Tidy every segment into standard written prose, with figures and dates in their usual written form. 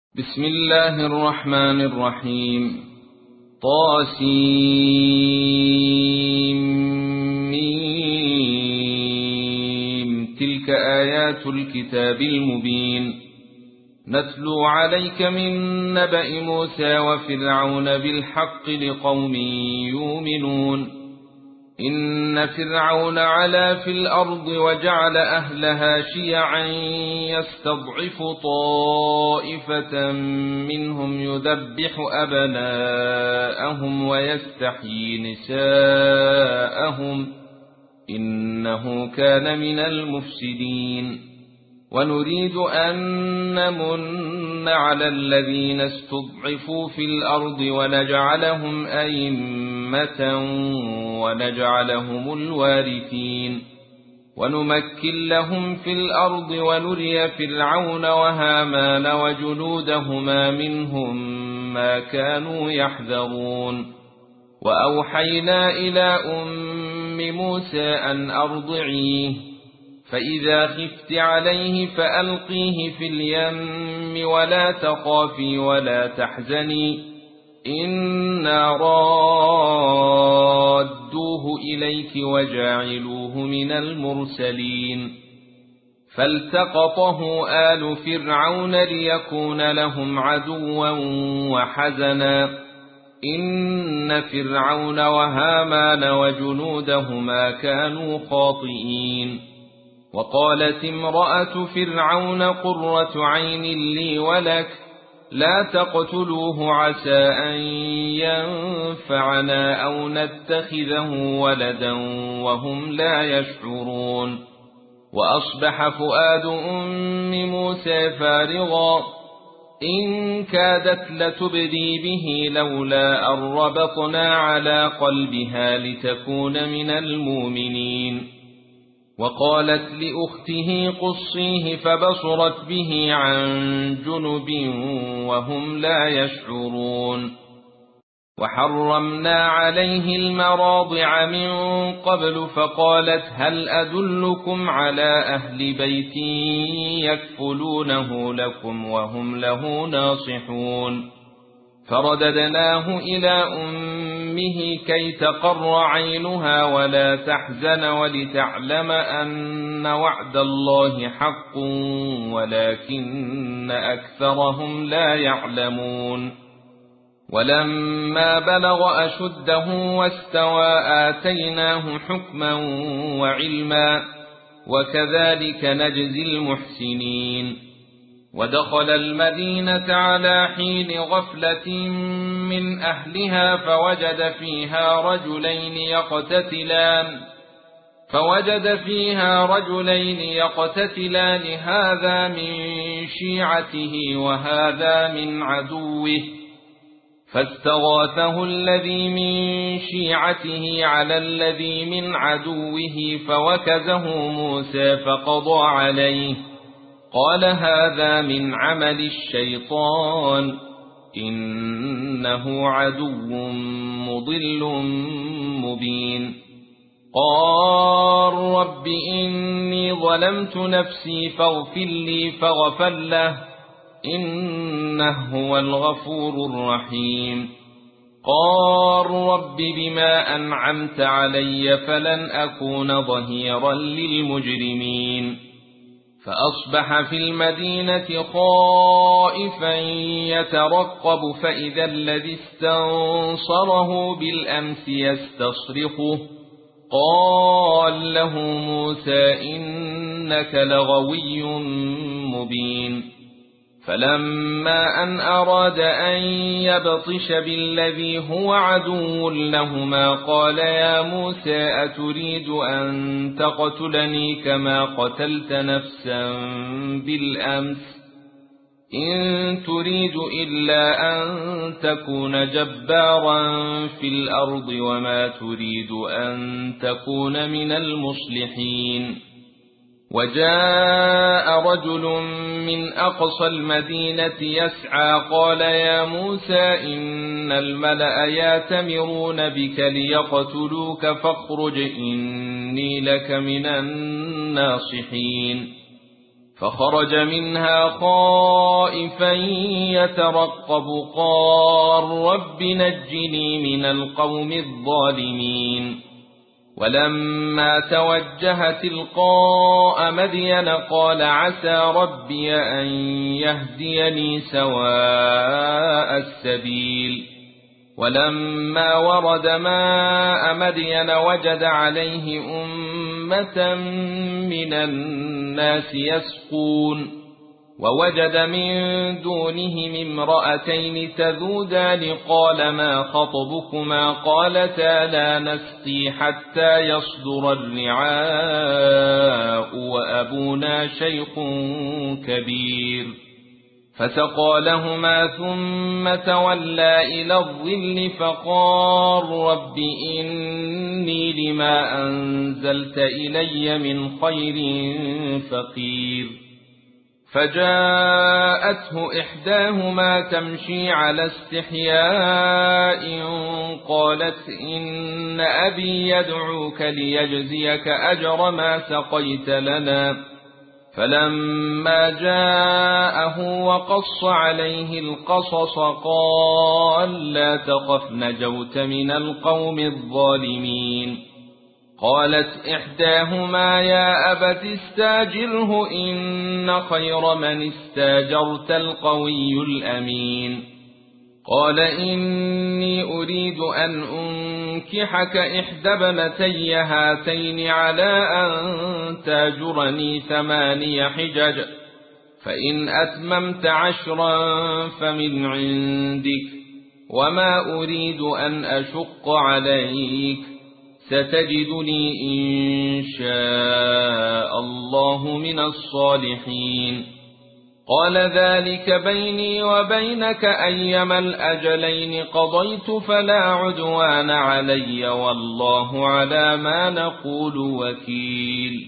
بسم الله الرحمن الرحيم طاسيم تلك آيات الكتاب المبين نتلو عليك من نبأ موسى وفرعون بالحق لقوم يؤمنون إن فرعون علا في الأرض وجعل أهلها شيعا يستضعف طائفة منهم يذبح أبناءهم ويستحيي نساءهم إنه كان من المفسدين ونريد أن نمن على الذين استضعفوا في الأرض ونجعلهم أئمة ونجعلهم الوارثين ونمكن لهم في الأرض ونري فرعون وهامان وجنودهما منهم ما كانوا يحذرون وأوحينا إلى أم موسى أن أرضعيه فإذا خفت عليه فألقيه في اليم ولا تخافي ولا تحزني إنا رادوه إليك وجاعلوه من المرسلين فالتقطه آل فرعون ليكون لهم عدوا وحزنا إن فرعون وهامان وجنودهما كانوا خاطئين وقالت امرأة فرعون قرة عين لي ولك لا تقتلوه عسى أن ينفعنا أو نتخذه ولدا وهم لا يشعرون وأصبح فؤاد أم موسى فارغا إن كادت لتبدي به لولا أن ربطنا على قلبها لتكون من المؤمنين وقالت لأخته قصيه فبصرت به عن جنب وهم لا يشعرون وحرمنا عليه المراضع من قبل فقالت هل أدلكم على أهل بيت يكفلونه لكم وهم له ناصحون فرددناه إلى أمه كي تقر عينها ولا تحزن ولتعلم أن وعد الله حق ولكن أكثرهم لا يعلمون ولما بلغ أشده واستوى آتيناه حكما وعلما وكذلك نجزي المحسنين ودخل المدينة على حين غفلة من أهلها فوجد فيها رجلين يقتتلان هذا من شيعته وهذا من عدوه فاستغاثه الذي من شيعته على الذي من عدوه فوكزه موسى فقضى عليه قال هذا من عمل الشيطان إنه عدو مضل مبين قال رب إني ظلمت نفسي فاغفر لي فغفر له إنه هو الغفور الرحيم قال رب بما أنعمت علي فلن أكون ظهيرا للمجرمين فأصبح في المدينة خائفا يترقب فإذا الذي استنصره بالأمس يستصرخه قال له موسى إنك لغوي مبين فلما أن أراد أن يبطش بالذي هو عدو لهما قال يا موسى أتريد أن تقتلني كما قتلت نفسا بالأمس إن تريد إلا أن تكون جبارا في الأرض وما تريد أن تكون من المصلحين وجاء رجل من أقصى المدينة يسعى قال يا موسى إن الملأ يأتمرون بك ليقتلوك فاخرج إني لك من الناصحين فخرج منها خائفا يترقب قال رب نجني من القوم الظالمين ولما توجه تلقاء مدين قال عسى ربي أن يهديني سواء السبيل ولما ورد ماء مدين وجد عليه أمة من الناس يسقون ووجد من دونهم امرأتين تذودان قال ما خطبكما قالتا لا نسقي حتى يصدر الرعاء وأبونا شيخ كبير فسقى لهما ثم تولى إلى الظل فقال رب إني لما أنزلت إلي من خير فقير فجاءته إحداهما تمشي على استحياء قالت إن أبي يدعوك ليجزيك أجر ما سقيت لنا فلما جاءه وقص عليه القصص قال لا تخف نجوت من القوم الظالمين قالت إحداهما يا أبت استاجره إن خير من استاجرت القوي الأمين قال إني أريد أن أنكحك إحدى ابنتي هاتين على أن تاجرني 8 حجج فإن أتممت 10 فمن عندك وما أريد أن أشق عليك ستجدني إن شاء الله من الصالحين قال ذلك بيني وبينك أيما الأجلين قضيت فلا عدوان علي والله على ما نقول وكيل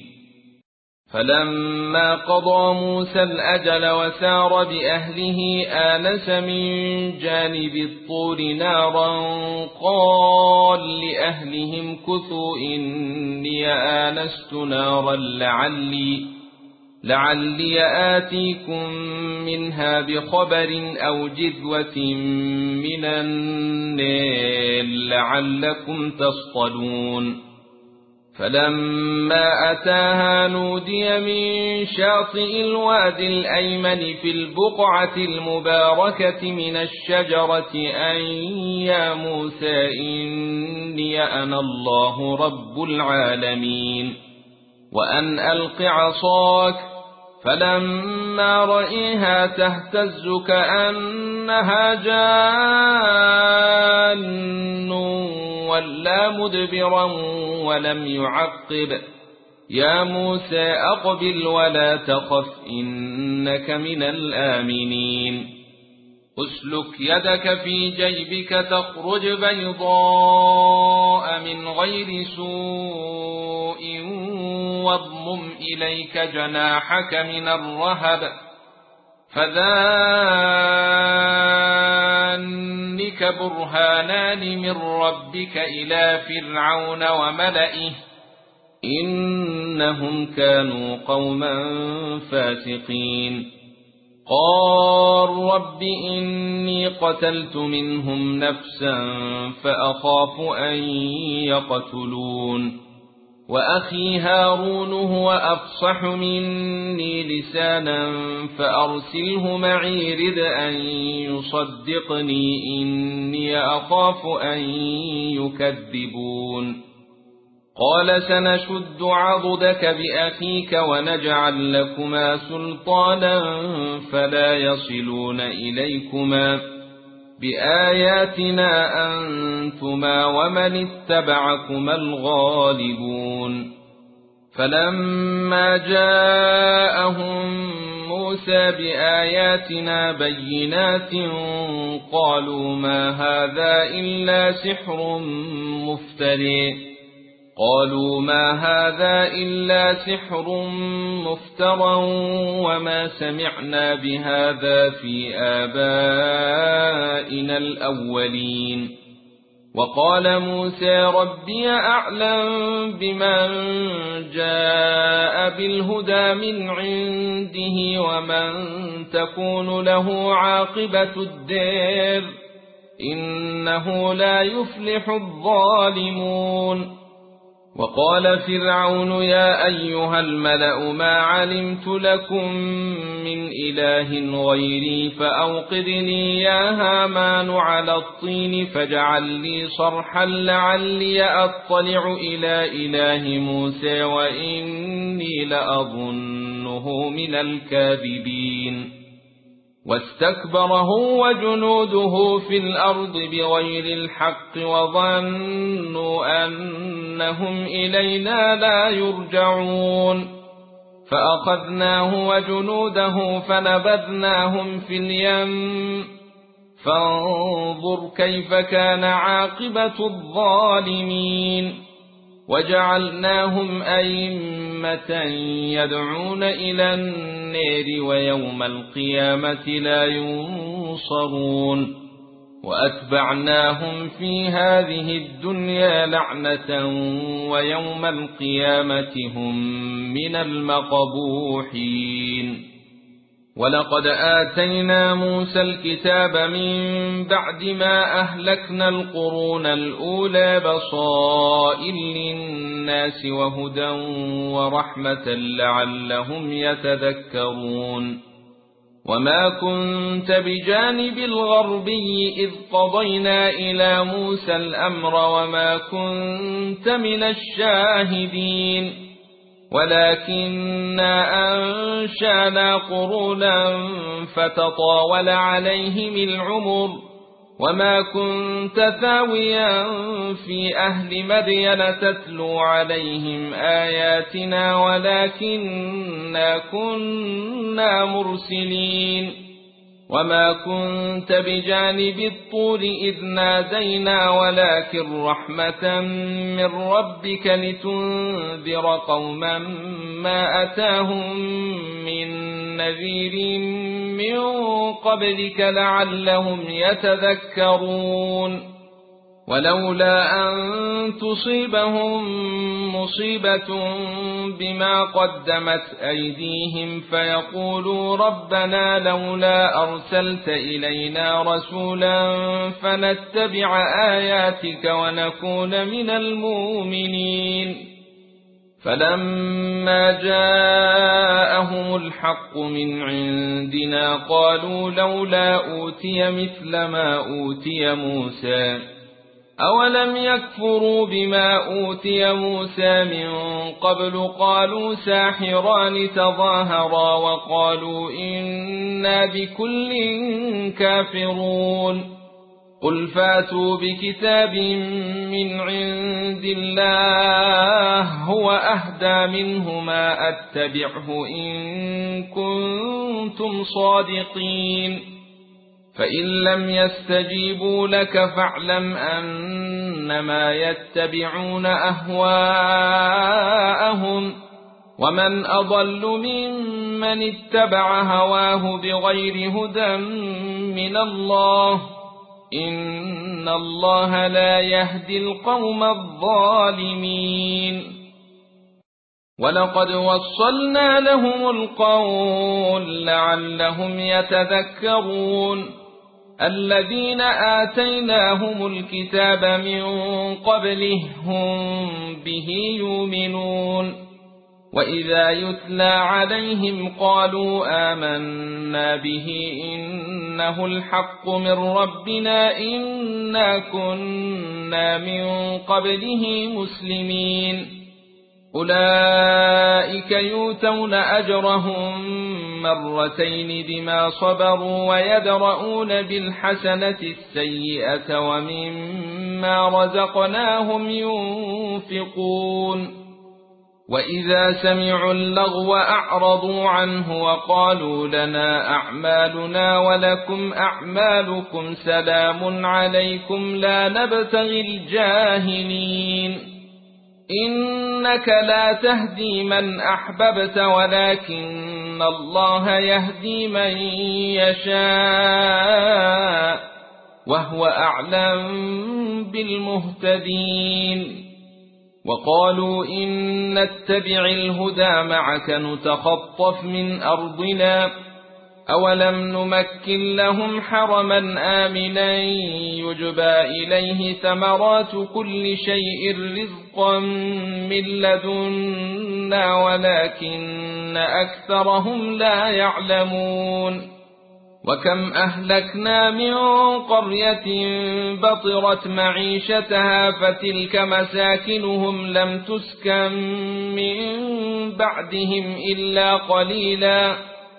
فلما قضى موسى الأجل وسار بأهله آنس من جانب الطور نارا قال لأهلهم كثوا إني آنست نارا لعلي آتيكم منها بخبر أو جذوة من النار لعلكم تصطلون فلما أتاها نودي من شاطئ الوادي الأيمن في البقعة المباركة من الشجرة أن يا موسى إني أنا الله رب العالمين وأن ألق عصاك فلما رأيها تهتز كأنها جان ولا مدبرا ولم يعقب يا موسى أقبل ولا تخف إنك من الآمنين أسلك يدك في جيبك تخرج بيضاء من غير سوء واضمم إليك جناحك من الرهب فذانك برهانان من ربك إلى فرعون وملئه إنهم كانوا قوما فاسقين قال رب إني قتلت منهم نفسا فأخاف أن يقتلون وأخي هارون هو أفصح مني لسانا فأرسله معي رد أن يصدقني إني أخاف أن يكذبون قال سنشد عضدك بأخيك ونجعل لكما سلطانا فلا يصلون إليكما بآياتنا أنتما ومن اتبعكما الغالبون فلما جاءهم موسى بآياتنا بينات قالوا ما هذا إلا سحر مفترى وما سمعنا بهذا في آبائنا الأولين وقال موسى ربي أعلم بمن جاء بالهدى من عنده ومن تكون له عاقبة الدار إنه لا يفلح الظالمون. وقال فرعون يا أيها الملأ ما علمت لكم من إله غيري فأوقد لي يا هامان على الطين فاجعل لي صرحا لعلي أطلع إلى إله موسى وإني لأظنه من الكاذبين. واستكبر هو وجنوده في الأرض بغير الحق وظنوا أنهم إلينا لا يرجعون فأخذناه وجنوده فنبذناهم في اليم فانظر كيف كان عاقبة الظالمين. وجعلناهم أئمة يدعون إلى النار ويوم القيامة لا ينصرون. وأتبعناهم في هذه الدنيا لعنة ويوم القيامة هم من المقبوحين. ولقد آتينا موسى الكتاب من بعد ما أهلكنا القرون الأولى بصائر للناس وهدى ورحمة لعلهم يتذكرون. وما كنت بجانب الغربي إذ قضينا إلى موسى الأمر وما كنت من الشاهدين ولكننا أنشأنا قرونا فتطاول عليهم العمر وما كنت ثاويا في أهل مدين تتلو عليهم آياتنا ولكننا كنا مرسلين. وما كنت بجانب الطور إذ نادينا ولكن رحمة من ربك لتنذر قوما ما أتاهم من نذير من قبلك لعلهم يتذكرون. ولولا أن تصيبهم مصيبة بما قدمت أيديهم فيقولوا ربنا لولا أرسلت إلينا رسولا فنتبع آياتك ونكون من المؤمنين. فلما جاءهم الحق من عندنا قالوا لولا أوتي مثل ما أوتي موسى أولم يكفروا بما أوتي موسى من قبل قالوا ساحران تظاهرا وقالوا إنا بكل كافرون. قل فاتوا بكتاب من عند الله هو أهدى منهما أتبعه إن كنتم صادقين. فإن لم يستجيبوا لك فاعلم أنما يتبعون أهواءهم ومن أضل ممن اتبع هواه بغير هدى من الله إن الله لا يهدي القوم الظالمين. ولقد وصلنا لهم القول لعلهم يتذكرون. الذين آتيناهم الكتاب من قبله هم به يؤمنون. وإذا يتلى عليهم قالوا آمنا به إنه الحق من ربنا إنا كنا من قبله مسلمين. أولئك يؤتون أجرهم مرتين بما صبروا ويدرؤون بالحسنة السيئة ومما رزقناهم ينفقون. وإذا سمعوا اللغو أعرضوا عنه وقالوا لنا أعمالنا ولكم أعمالكم سلام عليكم لا نبتغي الجاهلين. إنك لا تهدي من أحببت ولكن الله يهدي من يشاء وهو أعلم بالمهتدين. وقالوا إن نتبع الهدى معك نتخطف من أرضنا أولم نمكن لهم حرما آمنا يجبى إليه ثمرات كل شيء رزقا من لدنا ولكن أكثرهم لا يعلمون. وكم أهلكنا من قرية بطرت معيشتها فتلك مساكنهم لم تسكن من بعدهم إلا قليلا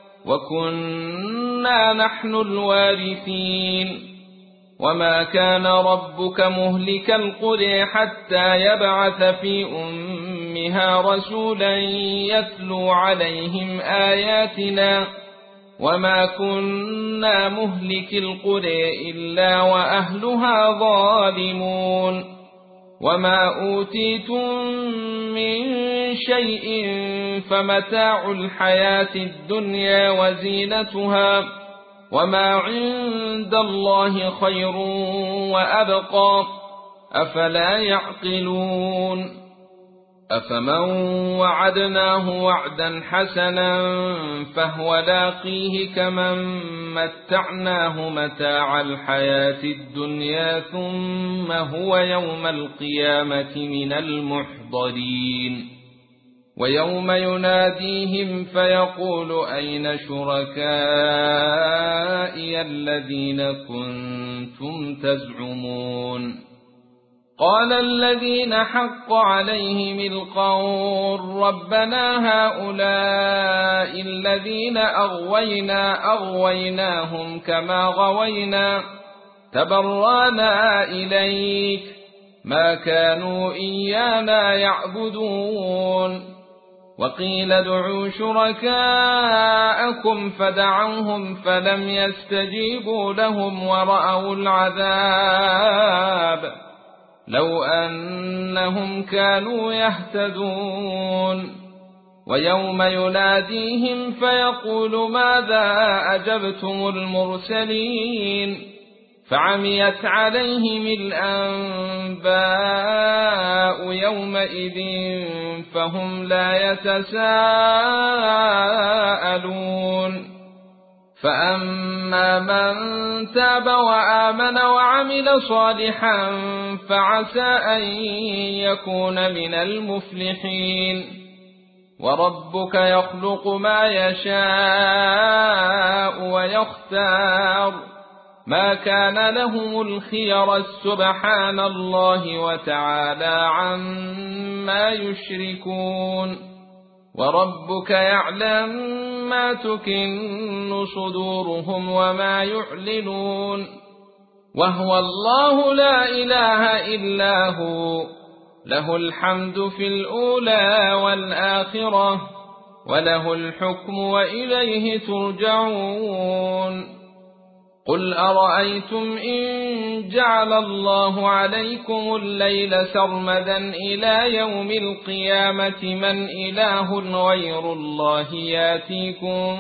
وكنا نحن الوارثين. وما كان ربك مهلك القرى حتى يبعث في أمها رسولا يتلو عليهم آياتنا وما كنا مهلك القرى إلا وأهلها ظالمون. وما أوتيتم من شيء فمتاع الحياة الدنيا وزينتها وما عند الله خير وأبقى أفلا يعقلون. أفمن وعدناه وعدا حسنا فهو لاقيه كمن متعناه متاع الحياة الدنيا ثم هو يوم القيامة من المحضرين. ويوم يناديهم فيقول أين شركائي الذين كنتم تزعمون قال الذين حق عليهم القول ربنا هؤلاء الذين أغويناهم كما غوينا تبرانا إليك ما كانوا إيانا يعبدون. وقيل ادعوا شركاءكم فدعوهم فلم يستجيبوا لهم ورأوا العذاب لو أنهم كانوا يهتدون. ويوم يناديهم فيقول ماذا أجبتم المرسلين فعميت عليهم الأنباء يومئذ فهم لا يتساءلون. فأما من تاب وآمن وعمل صالحا فعسى أن يكون من المفلحين. وربك يخلق ما يشاء ويختار ما كان لهم الخير سبحان الله وتعالى عما يشركون. وربك يعلم ما تكن صدورهم وما يعلنون وهو الله لا إله إلا هو له الحمد في الأولى والآخرة وله الحكم وإليه ترجعون. قل أرأيتم إن جعل الله عليكم الليل سرمدا إلى يوم القيامة من إله غير الله ياتيكم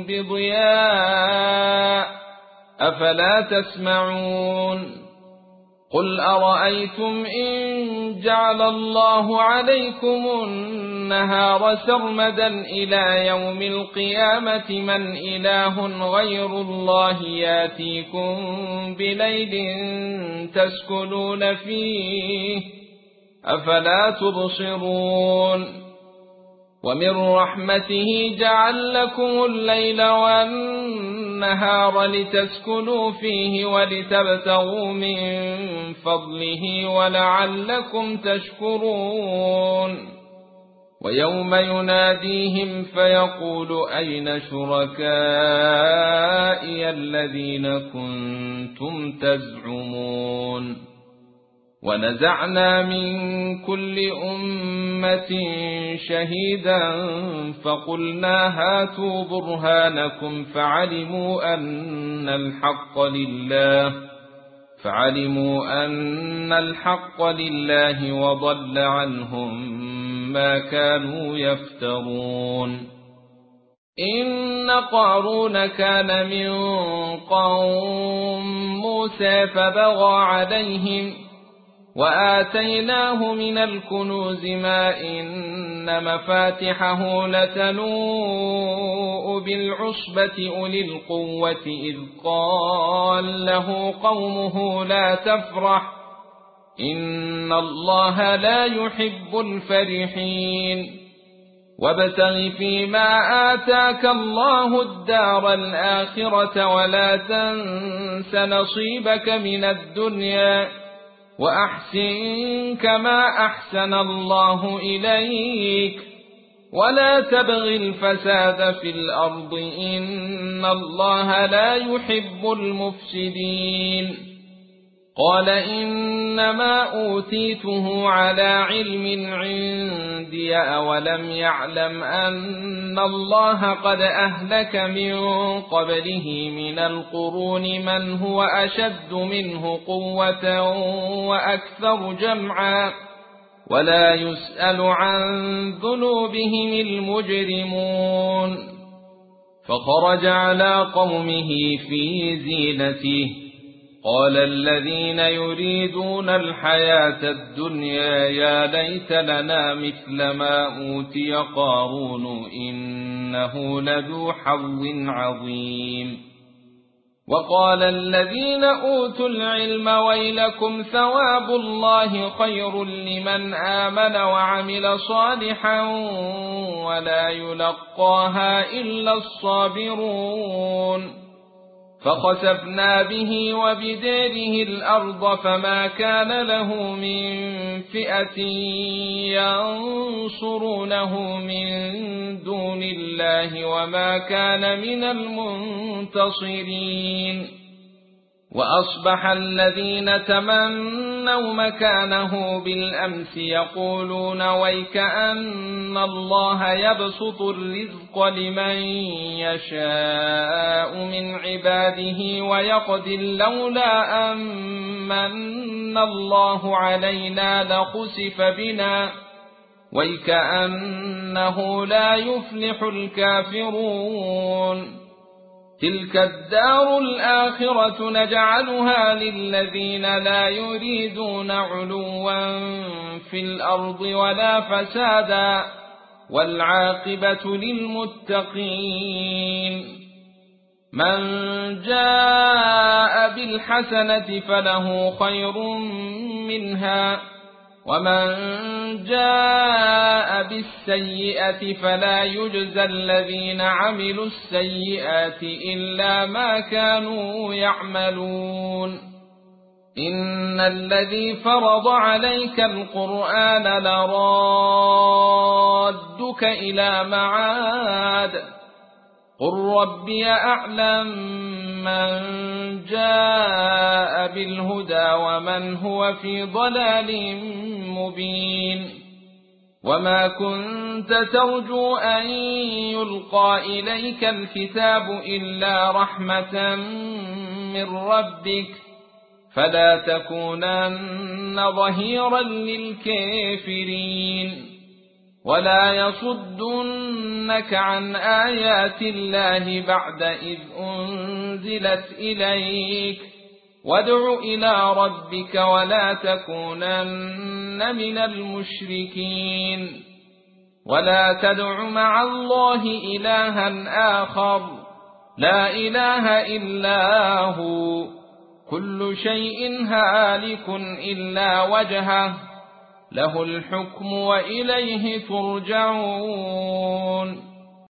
بضياء أفلا تسمعون. قل أرأيتم إن جعل الله عليكم النهار سرمدا إلى يوم القيامة من إله غير الله ياتيكم بليل تسكنون فيه أفلا تبصرون. ومن رحمته جعل لكم الليل والنهار لتسكنوا فيه ولتبتغوا من فضله ولعلكم تشكرون. ويوم يناديهم فيقول أين شركائي الذين كنتم تزعمون ونزعنا من كل أمة شهيدا فقلنا هاتوا برهانكم فعلموا أن الحق لله وضل عنهم ما كانوا يفترون. إن قارون كان من قوم موسى موسى فبغى عليهم وآتيناه من الكنوز ما إن مفاتحه لتنوء بالعصبة أولي القوة إذ قال له قومه لا تفرح إن الله لا يحب الفرحين وابتغ فيما آتاك الله الدار الآخرة ولا تنس نصيبك من الدنيا وأحسن كما أحسن الله إليك ولا تبغ الفساد في الأرض إن الله لا يحب المفسدين قال إنما أوتيته على علم عندي أولم يعلم أن الله قد أهلك من قبله من القرون من هو أشد منه قوة وأكثر جمعا ولا يسأل عن ذنوبهم المجرمون فخرج على قومه في زينته قال الذين يريدون الحياة الدنيا يا ليت لنا مثل ما أوتي قارون إنه لذو حظ عظيم وقال الذين أوتوا العلم ويلكم ثواب الله خير لمن آمن وعمل صالحا ولا يلقاها إلا الصابرون فخسفنا به وبداره الأرض فما كان له من فئة ينصرونه من دون الله وما كان من المنتصرين وأصبح الذين تمنوا مكانه بالأمس يقولون ويكأن الله يبسط الرزق لمن يشاء من عباده ويقدر لولا أمن الله علينا لخسف بنا ويكأنه لا يفلح الكافرون تلك الدار الآخرة نجعلها للذين لا يريدون علوا في الأرض ولا فسادا والعاقبة للمتقين من جاء بالحسنة فله خير منها ومن جاء بالسيئة فلا يجزى الذين عملوا السيئات إلا ما كانوا يعملون إن الذي فرض عليك القرآن لرادك إلى معاد قل ربي أعلم من جاء بالهدى ومن هو في ضلال مبين وما كنت ترجو أن يلقى إليك الكتاب إلا رحمة من ربك فلا تكونن ظهيرا للكافرين ولا يصدنك عن آيات الله بعد إذ أنزلت إليك وادع إلى ربك ولا تكونن من المشركين ولا تدع مع الله إلها آخر لا إله إلا هو كل شيء هالك إلا وجهه له الحكم وإليه ترجعون